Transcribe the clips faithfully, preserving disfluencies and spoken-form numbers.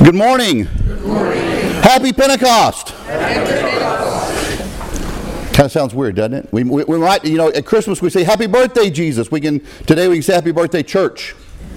Good morning. Good morning. Happy Pentecost. Happy Pentecost. Kind of sounds weird, doesn't it? We, we, we might, you know, at Christmas we say Happy Birthday, Jesus. We can today we can say Happy Birthday, Church.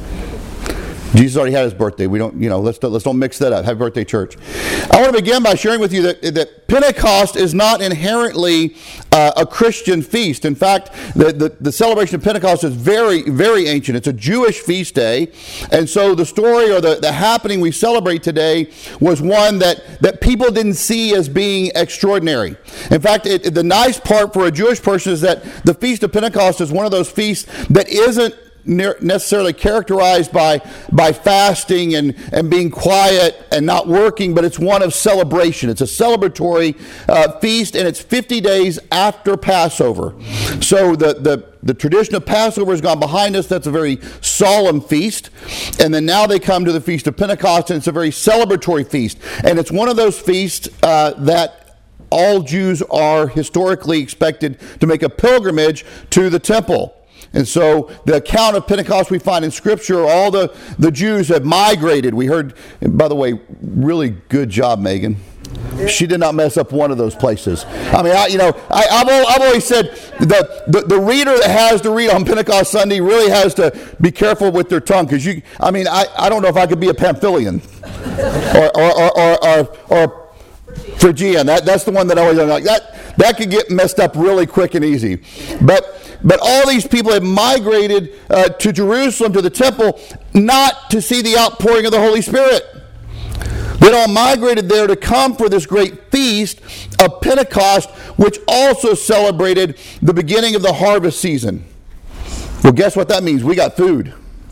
Jesus already had his birthday. We don't, you know, let's let's don't mix that up. Happy birthday, church. I want to begin by sharing with you that, that Pentecost is not inherently uh, a Christian feast. In fact, the, the, the celebration of Pentecost is very, very ancient. It's a Jewish feast day. And so the story or the, the happening we celebrate today was one that, that people didn't see as being extraordinary. In fact, it, the nice part for a Jewish person is that the Feast of Pentecost is one of those feasts that isn't necessarily characterized by by fasting and and being quiet and not working, but it's one of celebration. It's a celebratory uh, feast, and it's fifty days after Passover. So the the the tradition of Passover has gone behind us. That's a very solemn feast. And then now they come to the Feast of Pentecost, and it's a very celebratory feast. And it's one of those feasts uh, that all Jews are historically expected to make a pilgrimage to the temple. And so the account of Pentecost we find in Scripture, all the, the Jews have migrated. We heard, and by the way, really good job, Megan. She did not mess up one of those places. I mean, I, you know, I, I've, I've always said that the, the reader that has to read on Pentecost Sunday really has to be careful with their tongue. Because you, I mean, I, I don't know if I could be a Pamphylian or or or or, or, or Phrygian. That that's the one that I always like. That that could get messed up really quick and easy. But but all these people have migrated uh, to Jerusalem, to the temple, not to see the outpouring of the Holy Spirit. They all migrated there to come for this great feast of Pentecost, which also celebrated the beginning of the harvest season. Well, guess what that means? We got food.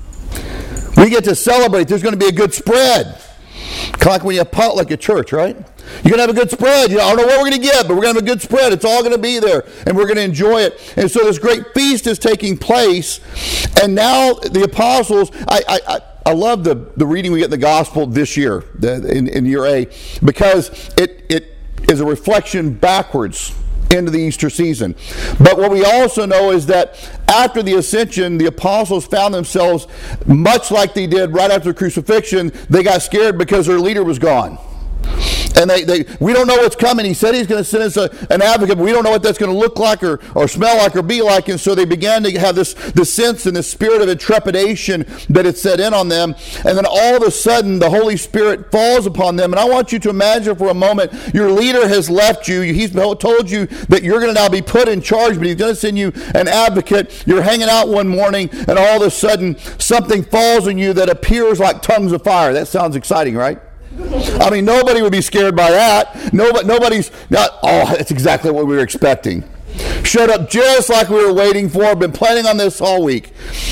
We get to celebrate. There's going to be a good spread. Kind of like when you have potluck at church, right? You're going to have a good spread. You know, I don't know what we're going to get, but we're going to have a good spread. It's all going to be there, and we're going to enjoy it. And so this great feast is taking place, and now the apostles, I I, I, I love the, the reading we get in the gospel this year, the, in, in year A, because it, it is a reflection backwards into the Easter season. But what we also know is that after the ascension, the apostles found themselves, much like they did right after the crucifixion, they got scared because their leader was gone. And they, they, we don't know what's coming. He said he's going to send us a, an advocate, but we don't know what that's going to look like or, or smell like or be like. And so they began to have this, this sense and this spirit of intrepidation that had set in on them. And then all of a sudden, the Holy Spirit falls upon them. And I want you to imagine for a moment, your leader has left you. He's told you that you're going to now be put in charge, but he's going to send you an advocate. You're hanging out one morning, and all of a sudden, something falls on you that appears like tongues of fire. That sounds exciting, right? I mean, nobody would be scared by that. Nobody, nobody's not, oh, that's exactly what we were expecting. Showed up just like we were waiting for. Been planning on this all week.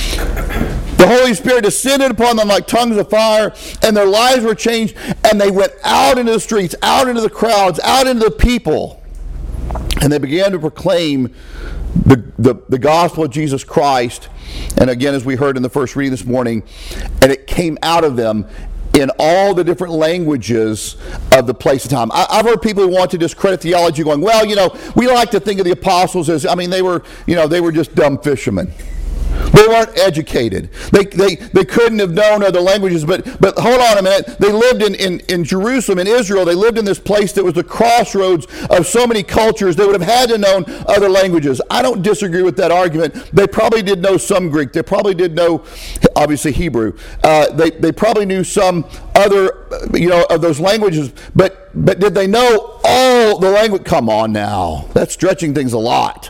The Holy Spirit descended upon them like tongues of fire, and their lives were changed, and they went out into the streets, out into the crowds, out into the people, and they began to proclaim the, the, the gospel of Jesus Christ. And again, as we heard in the first reading this morning, and it came out of them in all the different languages of the place and time. I, I've heard people who want to discredit theology going, well, you know, we like to think of the apostles as, I mean, they were, you know, they were just dumb fishermen. They weren't educated. They they they couldn't have known other languages. But but hold on a minute. They lived in, in, in Jerusalem, in Israel. They lived in this place that was the crossroads of so many cultures. They would have had to know other languages. I don't disagree with that argument. They probably did know some Greek. They probably did know, obviously, Hebrew. Uh, they they probably knew some other, you know, of those languages. But but did they know all the language? Come on now. That's stretching things a lot.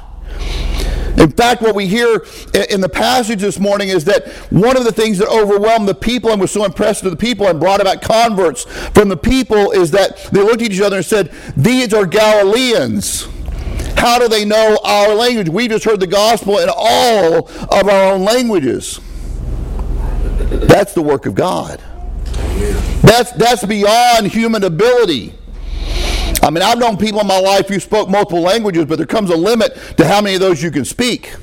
In fact, what we hear in the passage this morning is that one of the things that overwhelmed the people and was so impressive to the people and brought about converts from the people is that they looked at each other and said, these are Galileans. How do they know our language? We just heard the gospel in all of our own languages. That's the work of God. That's, that's beyond human ability. I mean, I've known people in my life who spoke multiple languages, but there comes a limit to how many of those you can speak.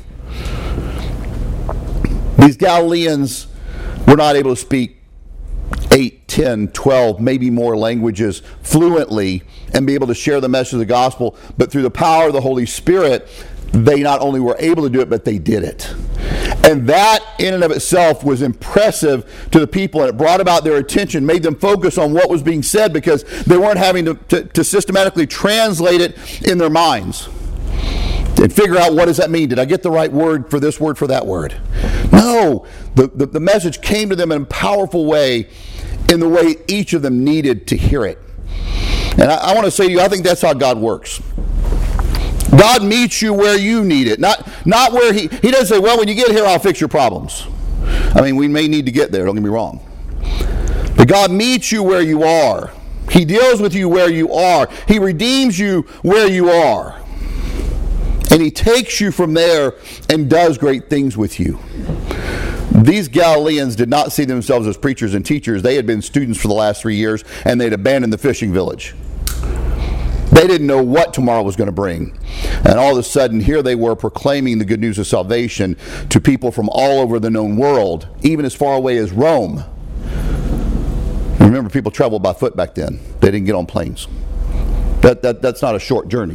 These Galileans were not able to speak eight, ten, twelve, maybe more languages fluently and be able to share the message of the gospel, but through the power of the Holy Spirit, they not only were able to do it, but they did it. And that in and of itself was impressive to the people, and it brought about their attention, made them focus on what was being said because they weren't having to, to, to systematically translate it in their minds and figure out, what does that mean? Did I get the right word for this word for that word? No, the, the, the message came to them in a powerful way, in the way each of them needed to hear it. And I, I want to say to you, I think that's how God works. God meets you where you need it, not not where he, he doesn't say, well, when you get here, I'll fix your problems. I mean, we may need to get there, don't get me wrong. But God meets you where you are. He deals with you where you are. He redeems you where you are. And he takes you from there and does great things with you. These Galileans did not see themselves as preachers and teachers. They had been students for the last three years, and they'd abandoned the fishing village. They didn't know what tomorrow was going to bring. And all of a sudden, here they were proclaiming the good news of salvation to people from all over the known world, even as far away as Rome. Remember, people traveled by foot back then. They didn't get on planes. That, that, that's not a short journey.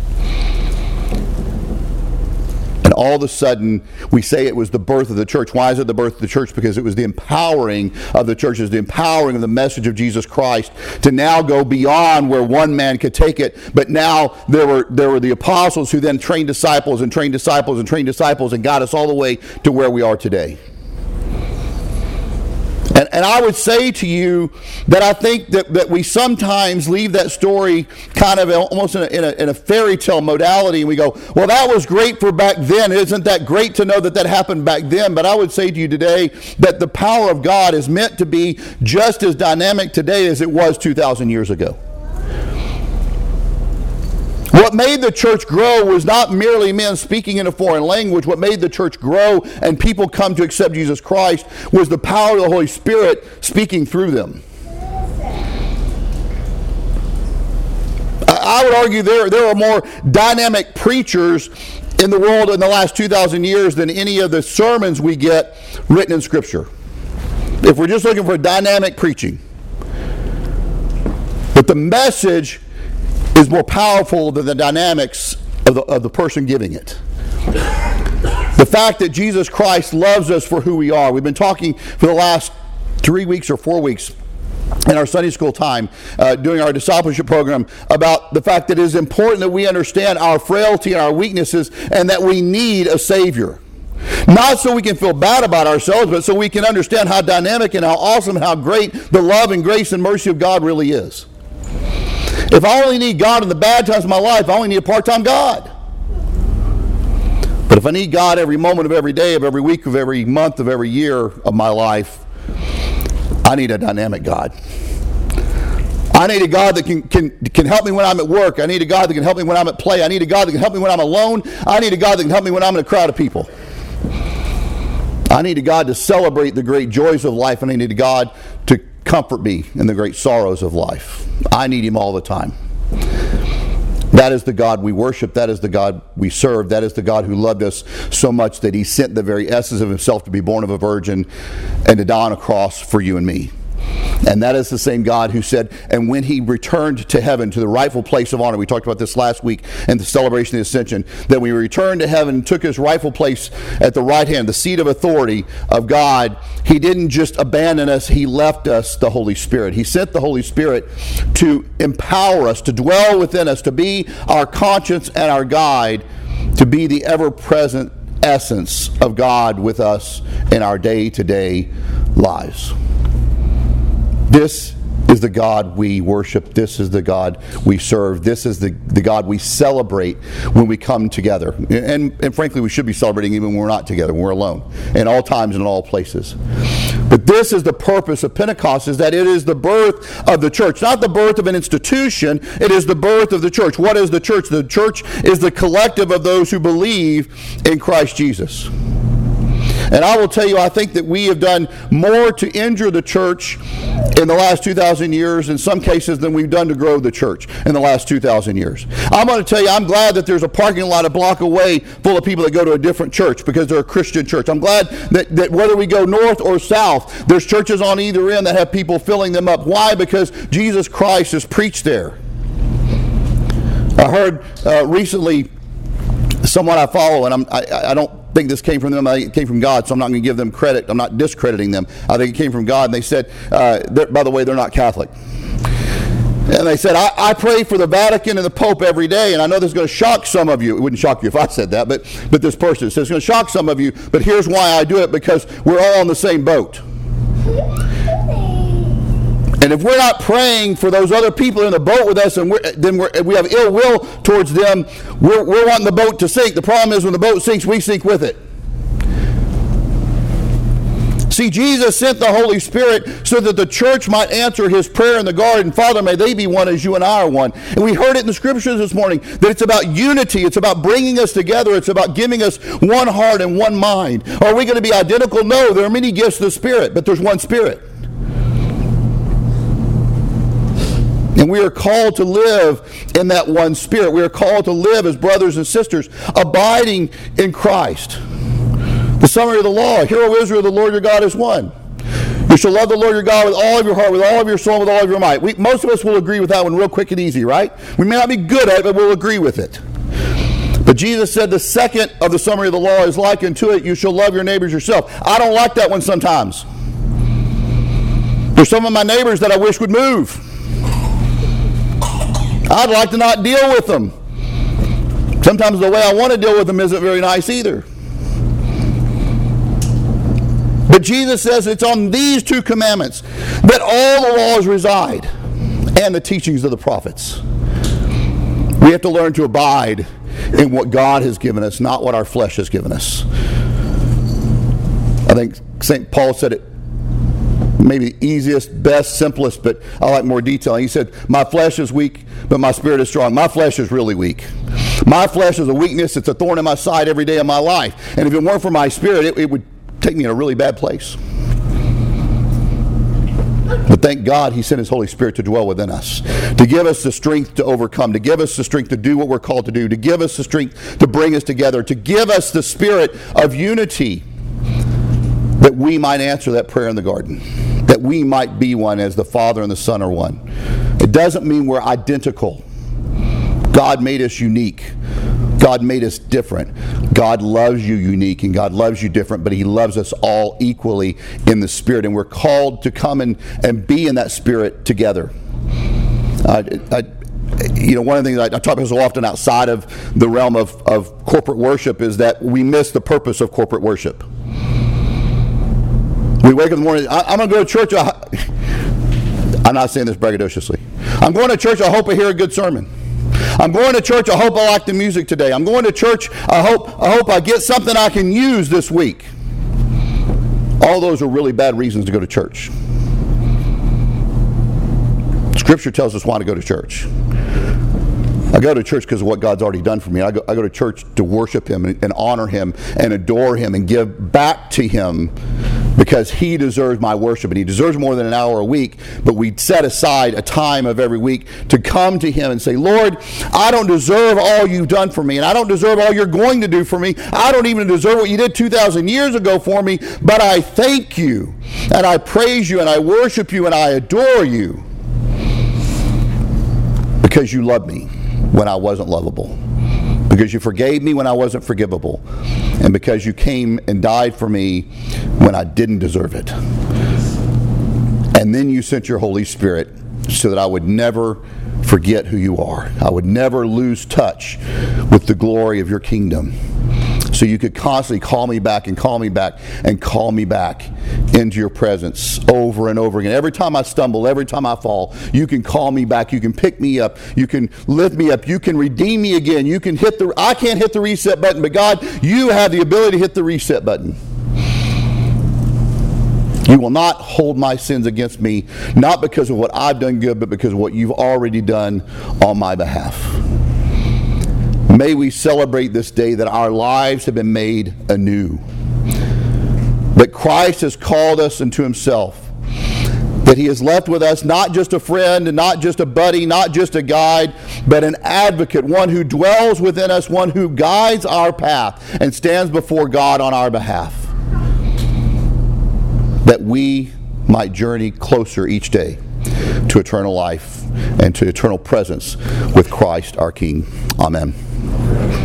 And all of a sudden, we say it was the birth of the church. Why is it the birth of the church? Because it was the empowering of the church, it was the empowering of the message of Jesus Christ to now go beyond where one man could take it. But now there were there were the apostles who then trained disciples and trained disciples and trained disciples and got us all the way to where we are today. And, and I would say to you that I think that, that we sometimes leave that story kind of almost in a, in, a, in a fairy tale modality, and we go, well, that was great for back then. Isn't that great to know that that happened back then? But I would say to you today that the power of God is meant to be just as dynamic today as it was two thousand years ago. What made the church grow was not merely men speaking in a foreign language. What made the church grow and people come to accept Jesus Christ was the power of the Holy Spirit speaking through them. I would argue there, there are more dynamic preachers in the world in the last two thousand years than any of the sermons we get written in Scripture. If we're just looking for dynamic preaching. But the message is more powerful than the dynamics of the, of the person giving it. The fact that Jesus Christ loves us for who we are. We've been talking for the last three weeks or four weeks in our Sunday school time, uh, doing our discipleship program, about the fact that it is important that we understand our frailty and our weaknesses and that we need a Savior. Not so we can feel bad about ourselves, but so we can understand how dynamic and how awesome and how great the love and grace and mercy of God really is. If I only need God in the bad times of my life, I only need a part-time God. But if I need God every moment of every day, of every week, of every month, of every year of my life, I need a dynamic God. I need a God that can, can, can help me when I'm at work. I need a God that can help me when I'm at play. I need a God that can help me when I'm alone. I need a God that can help me when I'm in a crowd of people. I need a God to celebrate the great joys of life, and I need a God to comfort me in the great sorrows of life. I need Him all the time. That is the God we worship. That is the God we serve. That is the God who loved us so much that He sent the very essence of Himself to be born of a virgin and to die on a cross for you and me. And that is the same God who said, and when He returned to heaven, to the rightful place of honor, we talked about this last week in the celebration of the Ascension, that when He returned to heaven and took His rightful place at the right hand, the seat of authority of God, He didn't just abandon us, He left us the Holy Spirit. He sent the Holy Spirit to empower us, to dwell within us, to be our conscience and our guide, to be the ever-present essence of God with us in our day-to-day lives. This is the God we worship. This is the God we serve. This is the, the God we celebrate when we come together. And, and frankly, we should be celebrating even when we're not together, when we're alone, in all times and in all places. But this is the purpose of Pentecost, is that it is the birth of the church. Not the birth of an institution, it is the birth of the church. What is the church? The church is the collective of those who believe in Christ Jesus. And I will tell you, I think that we have done more to injure the church in the last two thousand years, in some cases, than we've done to grow the church in the last two thousand years. I'm going to tell you, I'm glad that there's a parking lot a block away full of people that go to a different church because they're a Christian church. I'm glad that, that whether we go north or south, there's churches on either end that have people filling them up. Why? Because Jesus Christ is preached there. I heard uh, recently someone I follow, and I'm, I, I don't think this came from them. I think it came from God, so I'm not going to give them credit. I'm not discrediting them. I think it came from God. And they said, uh, by the way, they're not Catholic. And they said, I, I pray for the Vatican and the Pope every day, and I know this is going to shock some of you. It wouldn't shock you if I said that, but, but this person says it's going to shock some of you, but here's why I do it, because we're all on the same boat. And if we're not praying for those other people in the boat with us, and we're, then we're, we have ill will towards them, we're, we're wanting the boat to sink. The problem is when the boat sinks, we sink with it. See, Jesus sent the Holy Spirit so that the church might answer his prayer in the garden, Father, may they be one as you and I are one. And we heard it in the scriptures this morning, that it's about unity. It's about bringing us together. It's about giving us one heart and one mind. Are we going to be identical? No, there are many gifts of the Spirit, but there's one Spirit. And we are called to live in that one Spirit. We are called to live as brothers and sisters, abiding in Christ. The summary of the law, hear, O Israel, the Lord your God is one. You shall love the Lord your God with all of your heart, with all of your soul, with all of your might. We, most of us will agree with that one real quick and easy, right? We may not be good at it, but we'll agree with it. But Jesus said the second of the summary of the law is like unto it, you shall love your neighbors yourself. I don't like that one sometimes. There's some of my neighbors that I wish would move. I'd like to not deal with them. Sometimes the way I want to deal with them isn't very nice either. But Jesus says it's on these two commandments that all the laws reside, and the teachings of the prophets. We have to learn to abide in what God has given us, not what our flesh has given us. I think Saint Paul said it maybe easiest, best, simplest, but I like more detail. He said, my flesh is weak, but my spirit is strong. My flesh is really weak. My flesh is a weakness. It's a thorn in my side every day of my life. And if it weren't for my spirit, it, it would take me in a really bad place. But thank God he sent his Holy Spirit to dwell within us, to give us the strength to overcome, to give us the strength to do what we're called to do, to give us the strength to bring us together, to give us the spirit of unity, that we might answer that prayer in the garden, that we might be one as the Father and the Son are one. It doesn't mean we're identical. God made us unique. God made us different. God loves you unique and God loves you different, but he loves us all equally in the Spirit, and we're called to come and, and be in that Spirit together. Uh, I, you know, one of the things I, I talk about so often outside of the realm of, of corporate worship is that we miss the purpose of corporate worship. We wake up in the morning, I, I'm going to go to church. I, I'm not saying this braggadociously. I'm going to church, I hope I hear a good sermon. I'm going to church, I hope I like the music today. I'm going to church, I hope I hope I get something I can use this week. All those are really bad reasons to go to church. Scripture tells us why to go to church. I go to church because of what God's already done for me. I go, I go to church to worship him and, and honor him and adore him and give back to him, because he deserves my worship, and he deserves more than an hour a week. But we set aside a time of every week to come to him and say, Lord, I don't deserve all you've done for me, and I don't deserve all you're going to do for me. I don't even deserve what you did two thousand years ago for me, but I thank you, and I praise you, and I worship you, and I adore you, because you love me when I wasn't lovable, because you forgave me when I wasn't forgivable, and because you came and died for me when I didn't deserve it. And then you sent your Holy Spirit so that I would never forget who you are. I would never lose touch with the glory of your kingdom. So you could constantly call me back and call me back and call me back into your presence over and over again. Every time I stumble, every time I fall, you can call me back. You can pick me up. You can lift me up. You can redeem me again. You can hit the, I can't hit the reset button, but God, you have the ability to hit the reset button. You will not hold my sins against me, not because of what I've done good, but because of what you've already done on my behalf. May we celebrate this day that our lives have been made anew, that Christ has called us into himself, that he has left with us not just a friend and not just a buddy, not just a guide, but an advocate, one who dwells within us, one who guides our path and stands before God on our behalf, that we might journey closer each day to eternal life and to eternal presence with Christ our King. Amen.